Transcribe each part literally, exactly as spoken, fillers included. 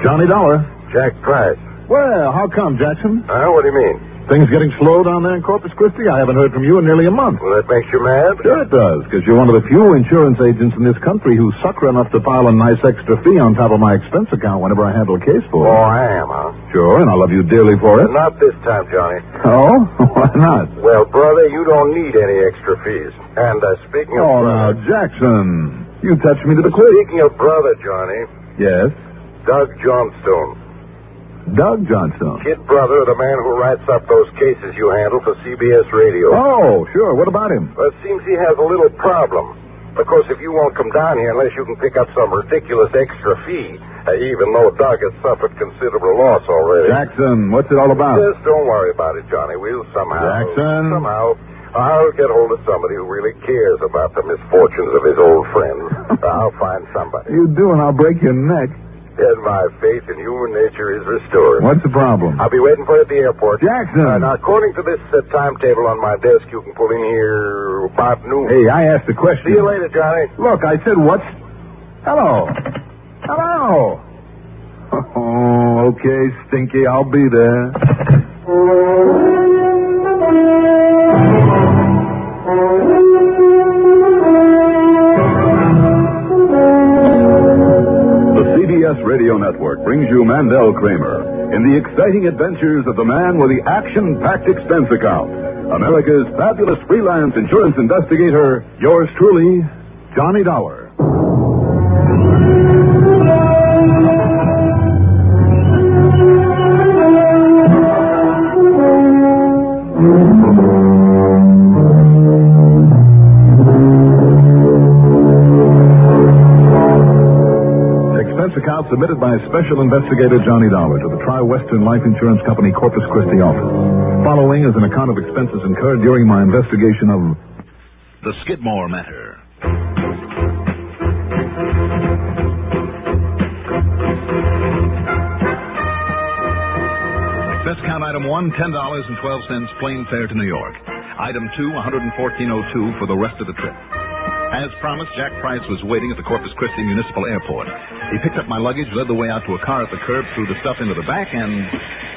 Johnny Dollar. Jack Price. Well, how come, Jackson? Uh, what do you mean? Things getting slow down there in Corpus Christi? I haven't heard from you in nearly a month. Well, that makes you mad? Sure it does, because you're one of the few insurance agents in this country who's sucker enough to pile a nice extra fee on top of my expense account whenever I handle a case for Oh, you. I am, huh? Sure, and I love you dearly for it. Not this time, Johnny. Oh? Why not? Well, brother, you don't need any extra fees. And uh, speaking of Oh, brother... now, Jackson, you touched me to the quick. Speaking of brother, Johnny, Yes? Doug Johnstone. Doug Johnstone. Kid brother of the man who writes up those cases you handle for C B S Radio. Oh, sure. What about him? Well, it seems he has a little problem. Of course, if you won't come down here unless you can pick up some ridiculous extra fee, uh, even though Doug has suffered considerable loss already. Jackson, what's it all about? Just don't worry about it, Johnny. We'll somehow... Jackson? Somehow... I'll get hold of somebody who really cares about the misfortunes of his old friends. I'll find somebody. You do, and I'll break your neck. And my faith in human nature is restored. What's the problem? I'll be waiting for you at the airport. Jackson! Uh, now, according to this uh, timetable on my desk, you can pull in here about noon. Hey, I asked the question. See you later, Johnny. Look, I said what's... Hello. Hello. Oh, okay, Stinky. I'll be there. C B S Radio Network brings you Mandel Kramer in the exciting adventures of the man with the action-packed expense account. America's fabulous freelance insurance investigator, yours truly, Johnny Dollar. Account submitted by Special Investigator Johnny Dollar to the Tri-Western Life Insurance Company Corpus Christi office. Following is an account of expenses incurred during my investigation of the Skidmore matter. Expense account item one, ten dollars and twelve cents, plane fare to New York. Item two, one hundred fourteen oh two for the rest of the trip. As promised, Jack Price was waiting at the Corpus Christi Municipal Airport. He picked up my luggage, led the way out to a car at the curb, threw the stuff into the back, and...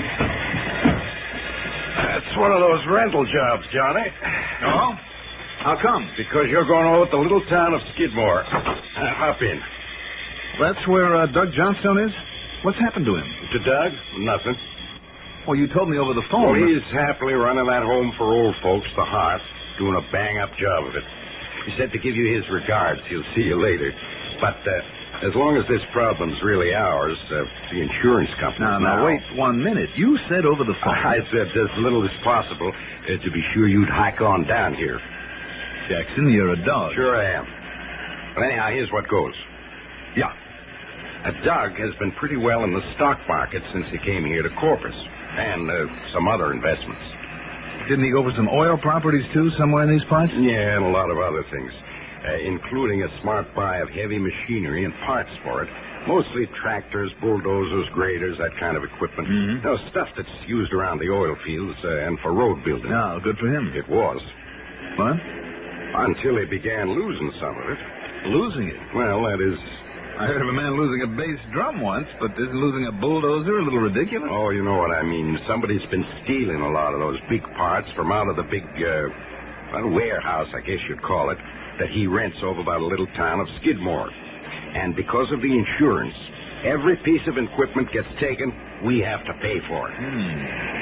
That's one of those rental jobs, Johnny. Oh? How come? Because you're going over to the little town of Skidmore. Uh, hop in. That's where uh, Doug Johnstone is? What's happened to him? To Doug? Nothing. Well, you told me over the phone. Well, he's happily running that home for old folks, the Hearth, doing a bang-up job of it. He said to give you his regards. He'll see you later. But uh, as long as this problem's really ours, uh, the insurance company... Now, now, wait one minute. You said over the phone... I said as little as possible uh, to be sure you'd hike on down here. Jackson, you're a dog. Sure I am. Well, anyhow, here's what goes. Yeah. Uh, Doug has been pretty well in the stock market since he came here to Corpus. And uh, some other investments. Didn't he go for some oil properties, too, somewhere in these parts? Yeah, and a lot of other things, uh, including a smart buy of heavy machinery and parts for it, mostly tractors, bulldozers, graders, that kind of equipment. Mm-hmm. You know, stuff that's used around the oil fields uh, and for road building. No, good for him. It was. What? Until he began losing some of it. Losing it? Well, that is... I heard of a man losing a bass drum once, but isn't losing a bulldozer a little ridiculous? Oh, you know what I mean. Somebody's been stealing a lot of those big parts from out of the big, uh, well, warehouse, I guess you'd call it, that he rents over by the little town of Skidmore. And because of the insurance, every piece of equipment gets taken, we have to pay for it. Hmm.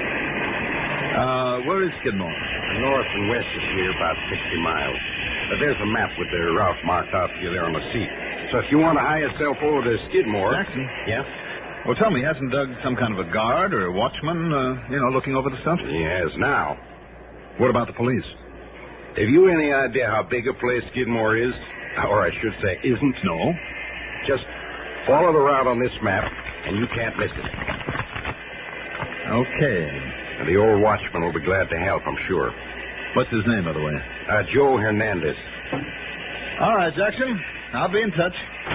Uh, where is Skidmore? North and west of here, about sixty miles. Uh, there's a map with the route marked out for you there on the seat. So if you want to hire yourself over to Skidmore... Jackson? Yeah? Well, tell me, hasn't Doug some kind of a guard or a watchman, uh, you know, looking over the stuff? He has now. What about the police? Have you any idea how big a place Skidmore is? Or I should say, isn't? No. Just follow the route on this map, and you can't miss it. Okay. And the old watchman will be glad to help, I'm sure. What's his name, by the way? Uh, Joe Hernandez. All right, Jackson. I'll be in touch.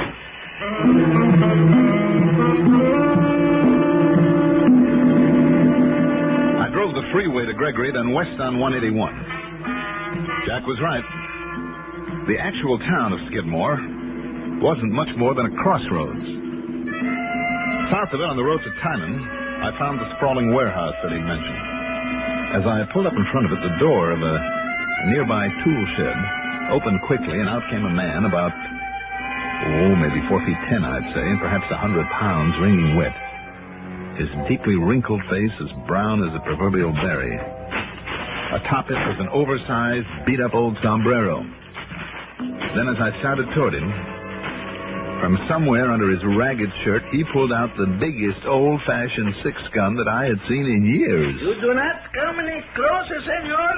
I drove the freeway to Gregory, then west on one eighty-one. Jack was right. The actual town of Skidmore wasn't much more than a crossroads. South of it, on the road to Timon, I found the sprawling warehouse that he mentioned. As I pulled up in front of it, the door of a nearby tool shed opened quickly, and out came a man about, oh, maybe four feet ten, I'd say, and perhaps a hundred pounds, wringing wet. His deeply wrinkled face as brown as a proverbial berry. Atop it was an oversized, beat-up old sombrero. Then as I started toward him, from somewhere under his ragged shirt, he pulled out the biggest old-fashioned six-gun that I had seen in years. You do not come any closer, senor.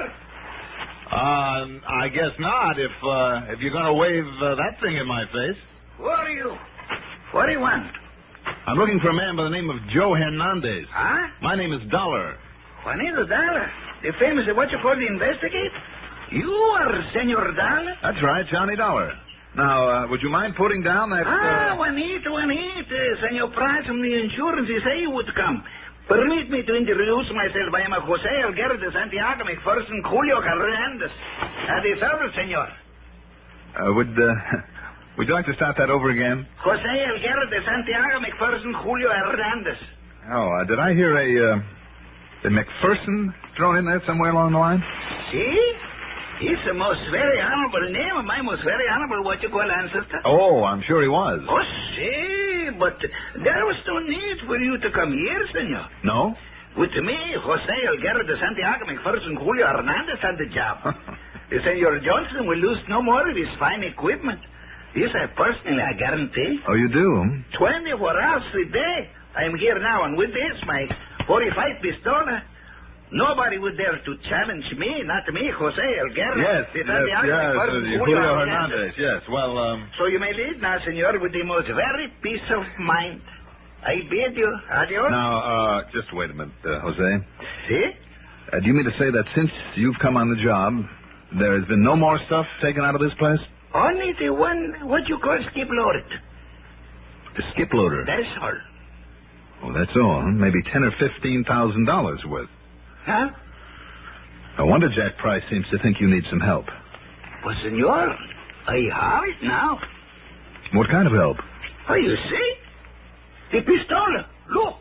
Uh, I guess not, if, uh, if you're going to wave uh, that thing in my face. Who are you? What do you want? I'm looking for a man by the name of Joe Hernandez. Huh? My name is Dollar. Juanito Dollar. The famous, what you call the investigate? You are Senor Dollar? That's right, Johnny Dollar. Now, uh, would you mind putting down that... Ah, uh... Juanito, Juanito. Senor Price from the insurance, he say he would come. Permit me to introduce myself. I am a Jose Elguera de Santiago, McPherson, Julio Hernandez. At the service, senor. Uh, would, uh... Would you like to start that over again? Jose Elguera de Santiago, McPherson, Julio Hernandez. Oh, uh, did I hear a, uh, a McPherson thrown in there somewhere along the line? See? He's the most very honorable name of my most very honorable what you call ancestor. Oh, I'm sure he was. Oh, see, but there was no need for you to come here, senor. No? With me, Jose Elguera de Santiago, McPherson, Julio Hernandez had the job. The Senor Johnson will lose no more of his fine equipment. This I personally, I guarantee. Oh, you do? twenty-four hours a day. I am here now, and with this, my forty-five pistola, nobody would dare to challenge me, not me, Jose Elguera. Yes, yes, yes, uh, Julio Hernandez, yes. Well, um... So you may lead now, senor, with the most very peace of mind. I bid you adios. Now, uh, just wait a minute, uh, Jose. See? Uh, do you mean to say that since you've come on the job, there has been no more stuff taken out of this place? Only the one, what you call skip loaded. The skip loader? That's all. Oh, that's all. Huh? Maybe ten or fifteen thousand dollars worth. Huh? No wonder Jack Price seems to think you need some help. Well, senor, I have it now. What kind of help? Oh, you see? The pistola. Look.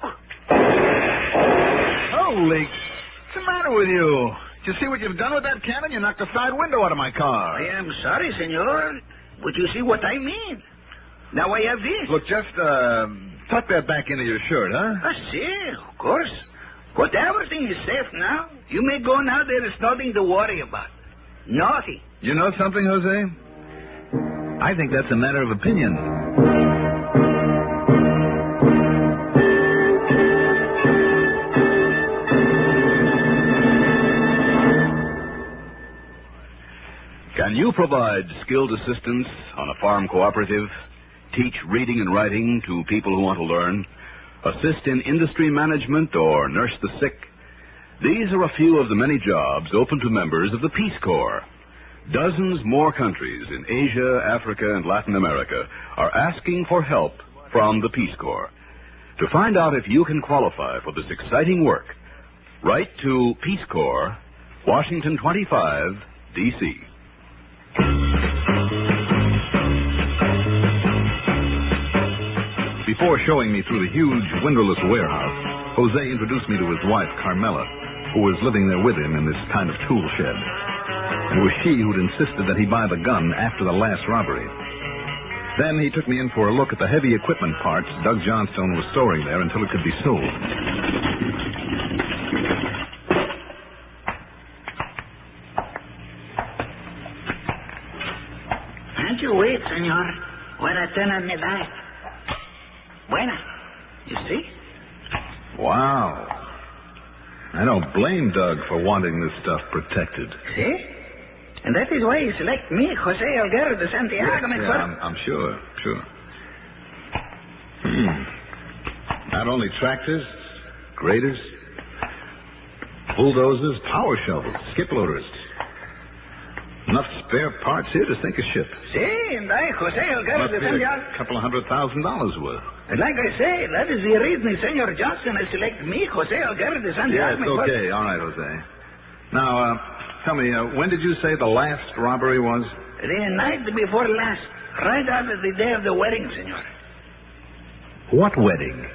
Holy... What's the matter with you? Did you see what you've done with that cannon? You knocked the side window out of my car. I am sorry, senor, but you see what I mean. Now I have this. Look, just uh, tuck that back into your shirt, huh? I see, of course. But everything is safe now. You may go now. There is nothing to worry about. Nothing. You know something, Jose? I think that's a matter of opinion. Can you provide skilled assistance on a farm cooperative? Teach reading and writing to people who want to learn? Assist in industry management or nurse the sick? These are a few of the many jobs open to members of the Peace Corps. Dozens more countries in Asia, Africa, and Latin America are asking for help from the Peace Corps. To find out if you can qualify for this exciting work, write to Peace Corps, Washington twenty-five, D C Before showing me through the huge windowless warehouse, Jose introduced me to his wife, Carmela, who was living there with him in this kind of tool shed. It was she who'd insisted that he buy the gun after the last robbery. Then he took me in for a look at the heavy equipment parts Doug Johnstone was storing there until it could be sold. Can't you wait, senor, while I turn on the light? Buena. You see? Wow. I don't blame Doug for wanting this stuff protected. See? And that is why he select me, Jose Elguera de Santiago. Yeah, yeah, I'm, I'm sure, sure. Hmm. Not only tractors, graders, bulldozers, power shovels, skip loaders. Enough spare parts here to sink a ship. See, and I, Jose Elguera de Santiago. A couple of hundred thousand dollars worth. And like I say, that is the reason Senor Johnson has selected me, Jose Elguera de Santiago. Yes, okay. All right, Jose. Now, uh, tell me, uh, when did you say the last robbery was? The night before last. Right after the day of the wedding, senor. What wedding?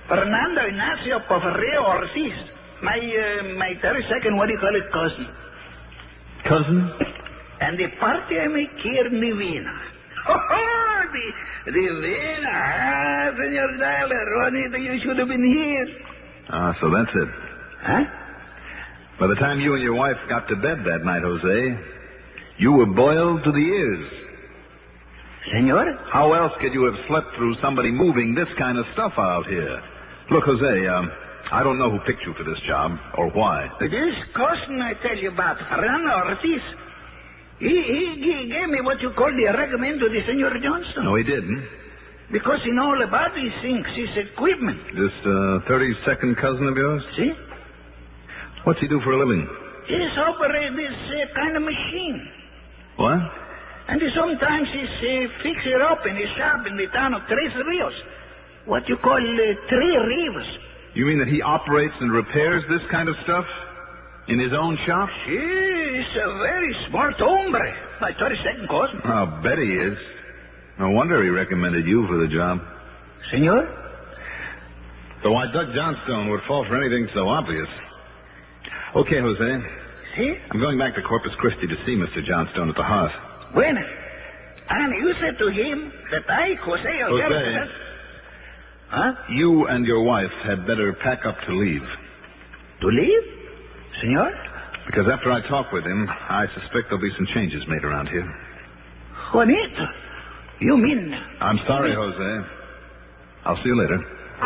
Fernando Ignacio Porfirio Ortiz. My, uh, my thirty-second, what do you call it, cousin? Cousin? And the party I make here in the Vina. Oh, the, the Vina. Ah, Senor Dollar, Juanita, you should have been here. Ah, so that's it. Huh? By the time you and your wife got to bed that night, Jose, you were boiled to the ears. Senor? How else could you have slept through somebody moving this kind of stuff out here? Look, Jose, um, I don't know who picked you for this job or why. This cousin I tell you about, Fernando Ortiz, he, he, he gave me what you call the recommend to the Senor Johnston. No, he didn't. Because he know all about these things, his equipment. This uh, thirty-second cousin of yours? See? What's he do for a living? He's operate this uh, kind of machine. What? And he sometimes he's uh, fix it up in his shop in the town of Tres Rios. What you call uh, Three Rivers. You mean that he operates and repairs this kind of stuff in his own shop? He's a very smart hombre. My thirty-second cousin. I'll bet he is. No wonder he recommended you for the job. Senor? So why Doug Johnstone would fall for anything so obvious. Okay, Jose. See? I'm going back to Corpus Christi to see Mister Johnstone at the heart. Bueno. And you said to him that I, Jose Alberto... Jose. Huh? You and your wife had better pack up to leave. To leave? Senor? Because after I talk with him, I suspect there'll be some changes made around here. Juanito, you mean... I'm sorry, Jose. I'll see you later.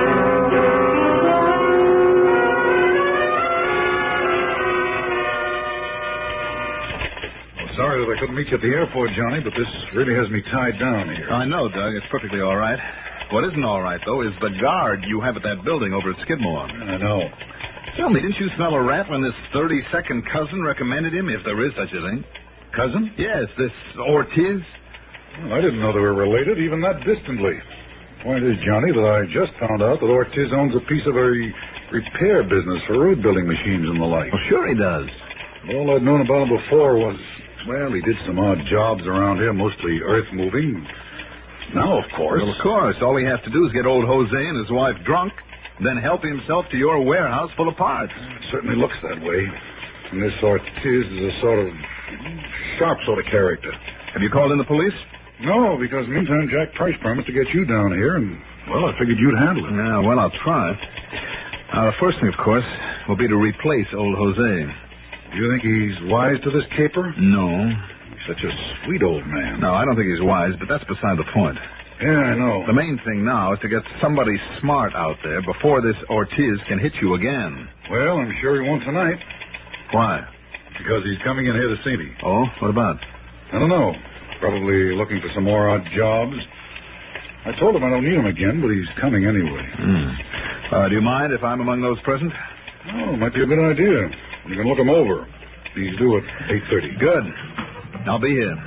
Well, sorry that I couldn't meet you at the airport, Johnny, but this really has me tied down here. I know, Doug. It's perfectly all right. What isn't all right, though, is the guard you have at that building over at Skidmore. I know. Tell me, didn't you smell a rat when this thirty-second cousin recommended him, if there is such a thing? Cousin? Yes, this Ortiz. Well, I didn't know they were related, even that distantly. Point is, Johnny, that I just found out that Ortiz owns a piece of a repair business for road building machines and the like. Well, sure he does. All I'd known about him before was, well, he did some odd jobs around here, mostly earth moving. Now, of course. Well, of course. All he has to do is get old Jose and his wife drunk, then help himself to your warehouse full of parts. It certainly looks that way. And this Ortiz is a sort of sharp sort of character. Have you called in the police? No, because meantime Jack Price promised to get you down here, and, well, I figured you'd handle it. Yeah, well, I'll try. Uh, the first thing, of course, will be to replace old Jose. Do you think he's wise to this caper? No. Such a sweet old man. No, I don't think he's wise, but that's beside the point. Yeah, I know. The main thing now is to get somebody smart out there before this Ortiz can hit you again. Well, I'm sure he won't tonight. Why? Because he's coming in here to see me. Oh, what about? I don't know. Probably looking for some more odd jobs. I told him I don't need him again, but he's coming anyway. Hmm. Uh, do you mind if I'm among those present? Oh, might be a good idea. You can look him over. He's due at eight thirty. Good. I'll be here.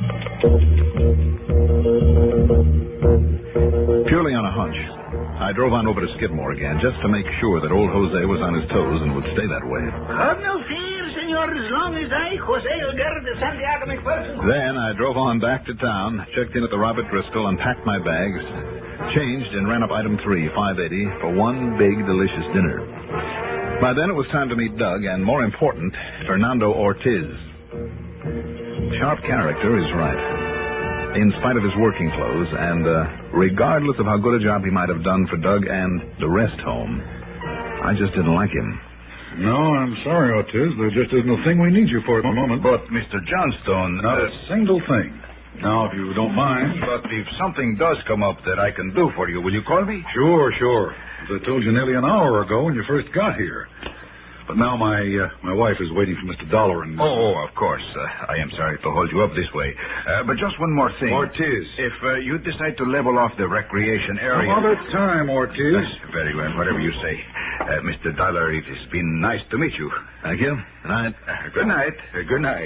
Purely on a hunch, I drove on over to Skidmore again just to make sure that old Jose was on his toes and would stay that way. Have no fear, senor, as long as I, Jose Alberto de Santiago McPherson... Then I drove on back to town, checked in at the Robert Driscoll, unpacked my bags, changed, and ran up item three, five eighty, for one big, delicious dinner. By then it was time to meet Doug, and more important, Fernando Ortiz. Sharp character is right. In spite of his working clothes, and uh, regardless of how good a job he might have done for Doug and the rest home, I just didn't like him. No, I'm sorry, Ortiz. There just isn't a thing we need you for at the moment. But, Mister Johnstone... Not uh, a single thing. Now, if you don't mind... But if something does come up that I can do for you, will you call me? Sure, sure. As I told you nearly an hour ago when you first got here. But now my uh, my wife is waiting for Mister Dollar and... Oh, oh of course. Uh, I am sorry to hold you up this way. Uh, but just one more thing. Ortiz. If uh, you decide to level off the recreation area... Another time, Ortiz. Uh, very well, whatever you say. Uh, Mister Dollar, it has been nice to meet you. Thank you. Good night. Uh, good night. Uh, good night.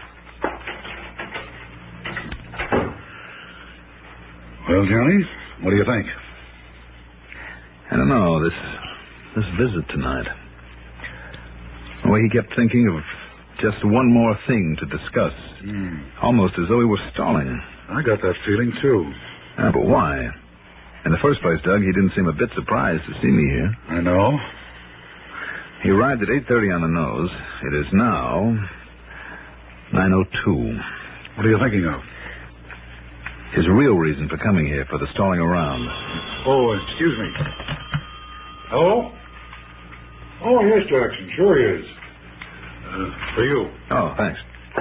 Well, Johnny, what do you think? I don't know, this this visit tonight. The way he kept thinking of just one more thing to discuss. Mm. Almost as though he was stalling. I got that feeling, too. Yeah, but why? In the first place, Doug, he didn't seem a bit surprised to see me here. I know. He arrived at eight thirty on the nose. It is now nine oh two. What are you thinking of? His real reason for coming here, for the stalling around. Oh, excuse me. Hello? Oh, yes, Jackson. Sure he is. Uh, for you. Oh, thanks.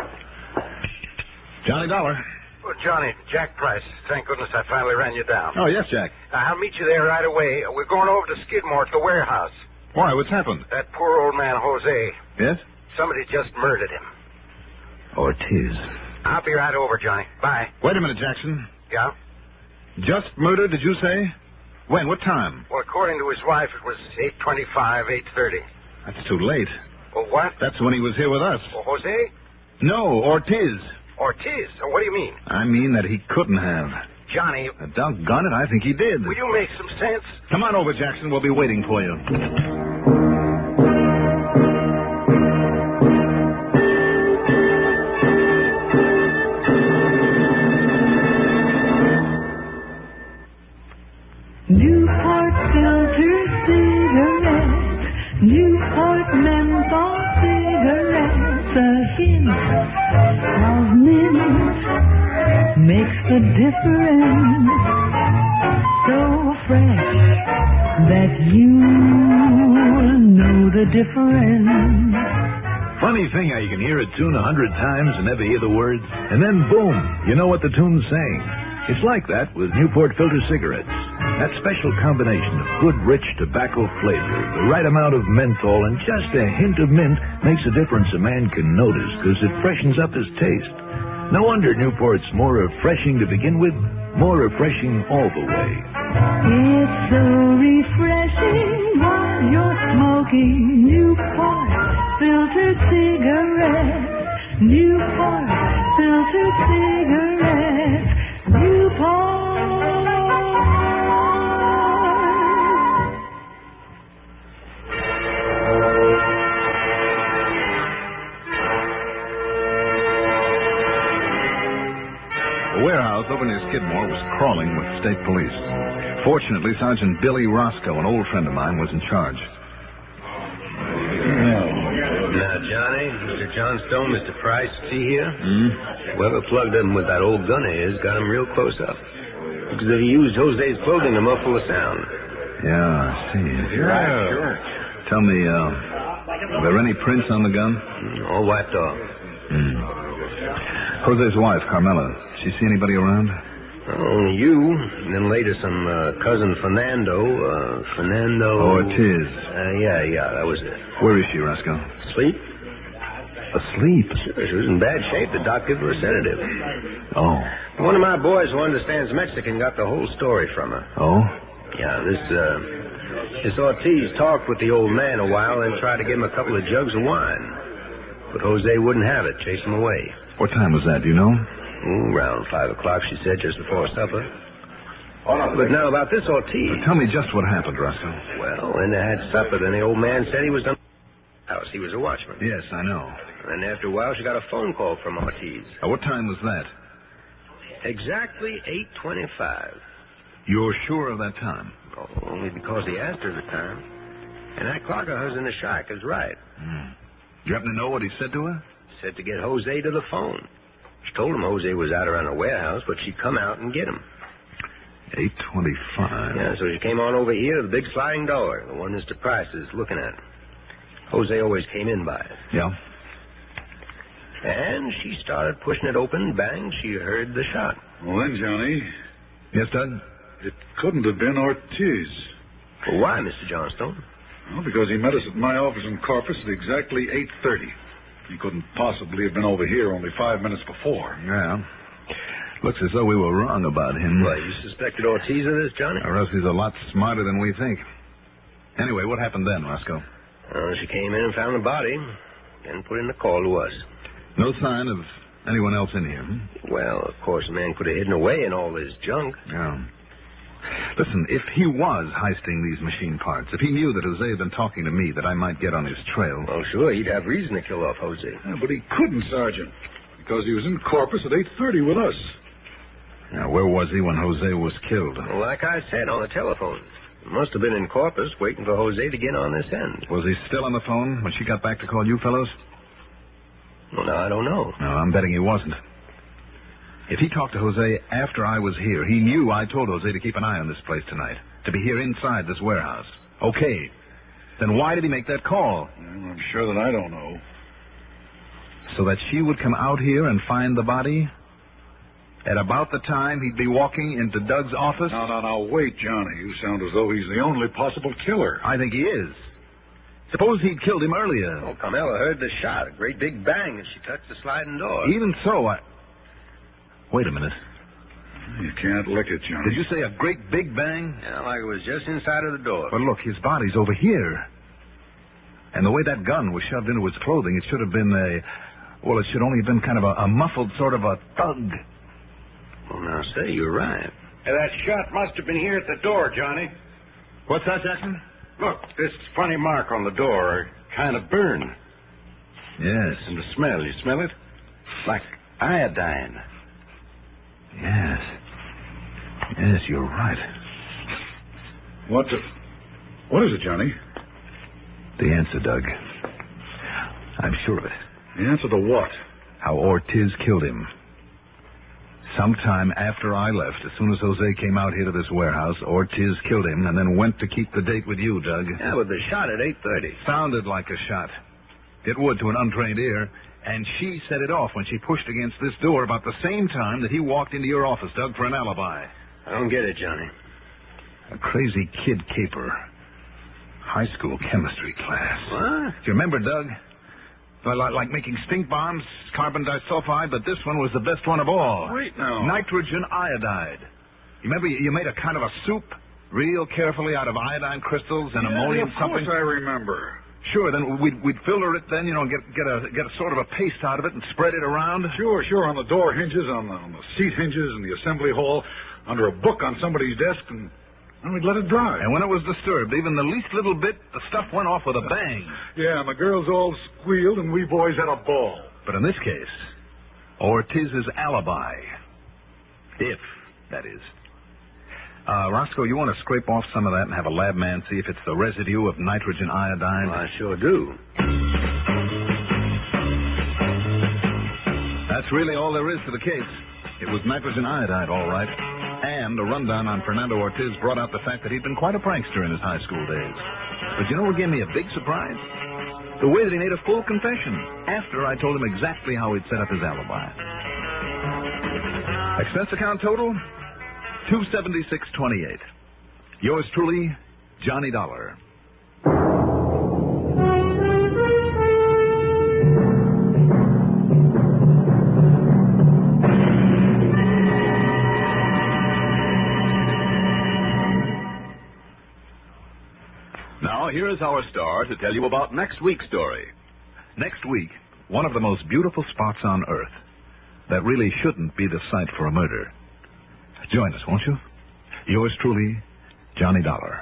Johnny Dollar. Oh, Johnny, Jack Price. Thank goodness I finally ran you down. Oh, yes, Jack. Uh, I'll meet you there right away. We're going over to Skidmore at the warehouse. Why? What's happened? That poor old man, Jose. Yes? Somebody just murdered him. Ortiz. I'll be right over, Johnny. Bye. Wait a minute, Jackson. Yeah? Just murdered, did you say? When? What time? Well, according to his wife, it was eight twenty-five, eight thirty. That's too late. Well, what? That's when he was here with us. Well, Jose? No, Ortiz. Ortiz? Oh, what do you mean? I mean that he couldn't have. Johnny. Uh, doggone it, I think he did. Will you make some sense? Come on over, Jackson. We'll be waiting for you. Newport filter cigarettes, Newport menthol cigarettes, a hint of mint makes the difference. So fresh that you know the difference. Funny thing how you can hear a tune a hundred times and never hear the words, and then boom, you know what the tune's saying. It's like that with Newport filter cigarettes. That special combination of good, rich tobacco flavor, the right amount of menthol, and just a hint of mint makes a difference a man can notice because it freshens up his taste. No wonder Newport's more refreshing to begin with, more refreshing all the way. It's so refreshing while you're smoking Newport filtered cigarettes, Newport filtered cigarettes, Newport. The warehouse over near Skidmore was crawling with state police. Fortunately, Sergeant Billy Roscoe, an old friend of mine, was in charge. Now, Johnny, Mister Johnstone, Mister Price, see here? Hmm? Whoever plugged him with that old gun of his got him real close up. Because he used Jose's clothing to muffle the sound. Yeah, I see. Yeah, sure. Tell me, uh, are there any prints on the gun? Mm, all wiped off. Hmm. Jose's wife, Carmela, she see anybody around? Only you, and then later some uh, cousin Fernando, uh, Fernando... Ortiz. Uh, yeah, yeah, that was it. Where is she, Roscoe? Asleep? Asleep? Sure, she was in bad shape. The doc gave her a sedative. Oh. One of my boys who understands Mexican got the whole story from her. Oh? Yeah, this, uh, this Ortiz talked with the old man a while and tried to give him a couple of jugs of wine. But Jose wouldn't have it, chased him away. What time was that, do you know? Ooh, around five o'clock, she said, just before supper. But now about this Ortiz. Well, tell me just what happened, Roscoe. Well, when they had supper, then the old man said he was done house. He was a watchman. Yes, I know. And after a while, she got a phone call from Ortiz. Uh, what time was that? Exactly eight twenty-five. You're sure of that time? Oh, only because he asked her the time. And that clock of hers in the shack is right. Hmm. Do you happen to know what he said to her? Said to get Jose to the phone. She told him Jose was out around the warehouse, but she'd come out and get him. eight twenty-five. Yeah, so she came on over here to the big sliding door, the one Mister Price is looking at. Jose always came in by it. Yeah? And she started pushing it open. Bang, she heard the shot. Well, then, Johnny... Yes, Doug? It couldn't have been Ortiz. Well, why, Mister Johnstone? Well, because he met us at my office in Corpus at exactly eight thirty. He couldn't possibly have been over here only five minutes before. Yeah. Looks as though we were wrong about him. Well, you suspected Ortiz of this, Johnny? Or else he's a lot smarter than we think. Anyway, what happened then, Roscoe? Uh, she came in and found the body and put in the call to us. No sign of anyone else in here? Hmm? Well, of course, the man could have hidden away in all his junk. Yeah. Listen, if he was heisting these machine parts, if he knew that Jose had been talking to me, that I might get on his trail... Well, sure, he'd have reason to kill off Jose. Yeah, but he couldn't, Sergeant, because he was in Corpus at eight thirty with us. Now, where was he when Jose was killed? Well, like I said on the telephone. He must have been in Corpus waiting for Jose to get on this end. Was he still on the phone when she got back to call you fellows? Well, now, I don't know. No, I'm betting he wasn't. If he talked to Jose after I was here, he knew I told Jose to keep an eye on this place tonight, to be here inside this warehouse. Okay. Then why did he make that call? Well, I'm sure that I don't know. So that she would come out here and find the body? At about the time he'd be walking into Doug's office? No, no, no, wait, Johnny. You sound as though he's the only possible killer. I think he is. Suppose he'd killed him earlier. Oh, Carmela heard the shot, a great big bang as she touched the sliding door. Even so, I... Wait a minute. You can't lick it, Johnny. Did you say a great big bang? Yeah, like it was just inside of the door. But look, his body's over here. And the way that gun was shoved into his clothing, it should have been a... Well, it should only have been kind of a, a muffled sort of a thug. Well, now, say, you're right. Hey, that shot must have been here at the door, Johnny. What's that, Jackson? Look, this funny mark on the door, kind of burned. Yes. And the smell, you smell it? Like iodine. Yes. Yes, you're right. What the... What is it, Johnny? The answer, Doug. I'm sure of it. The answer to what? How Ortiz killed him. Sometime after I left, as soon as Jose came out here to this warehouse, Ortiz killed him and then went to keep the date with you, Doug. Yeah, with the shot at eight thirty. Sounded like a shot. It would to an untrained ear. And she set it off when she pushed against this door about the same time that he walked into your office, Doug, for an alibi. I don't get it, Johnny. A crazy kid caper. High school chemistry class. What? Do you remember, Doug? Like, like making stink bombs, carbon disulfide, but this one was the best one of all. Wait now. Nitrogen iodide. You remember you made a kind of a soup real carefully out of iodine crystals and yeah, ammonium of something? Of course I remember. Sure, then we'd, we'd filter it then, you know, get get a get a sort of a paste out of it and spread it around. Sure, sure, on the door hinges, on the, on the seat hinges in the assembly hall, under a book on somebody's desk, and then we'd let it dry. And when it was disturbed, even the least little bit, the stuff went off with a bang. Yeah, and the girls all squealed, and we boys had a ball. But in this case, Ortiz's alibi. If, that is. Uh, Roscoe, you want to scrape off some of that and have a lab man see if it's the residue of nitrogen iodine? Well, I sure do. That's really all there is to the case. It was nitrogen iodide, all right. And a rundown on Fernando Ortiz brought out the fact that he'd been quite a prankster in his high school days. But you know what gave me a big surprise? The way that he made a full confession after I told him exactly how he'd set up his alibi. Expense account total? two seventy-six twenty-eight. Yours truly, Johnny Dollar. Now, here is our star to tell you about next week's story. Next week, one of the most beautiful spots on Earth that really shouldn't be the site for a murder. Join us, won't you? Yours truly, Johnny Dollar.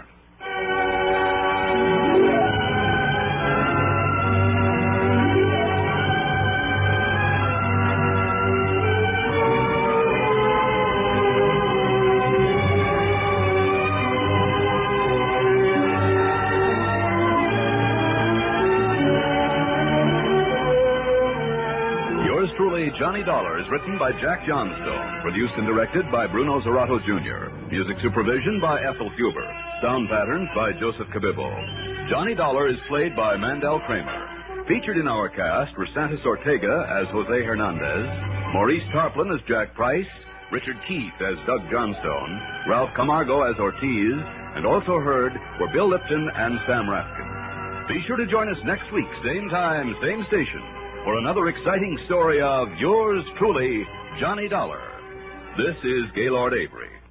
Johnny Dollar is written by Jack Johnstone, produced and directed by Bruno Zerato Junior Music supervision by Ethel Huber. Sound patterns by Joseph Cabibbo. Johnny Dollar is played by Mandel Kramer. Featured in our cast were Santos Ortega as Jose Hernandez, Maurice Tarplin as Jack Price, Richard Keith as Doug Johnstone, Ralph Camargo as Ortiz, and also heard were Bill Lipton and Sam Rafkin. Be sure to join us next week, same time, same station, for another exciting story of yours truly, Johnny Dollar. This is Gaylord Avery.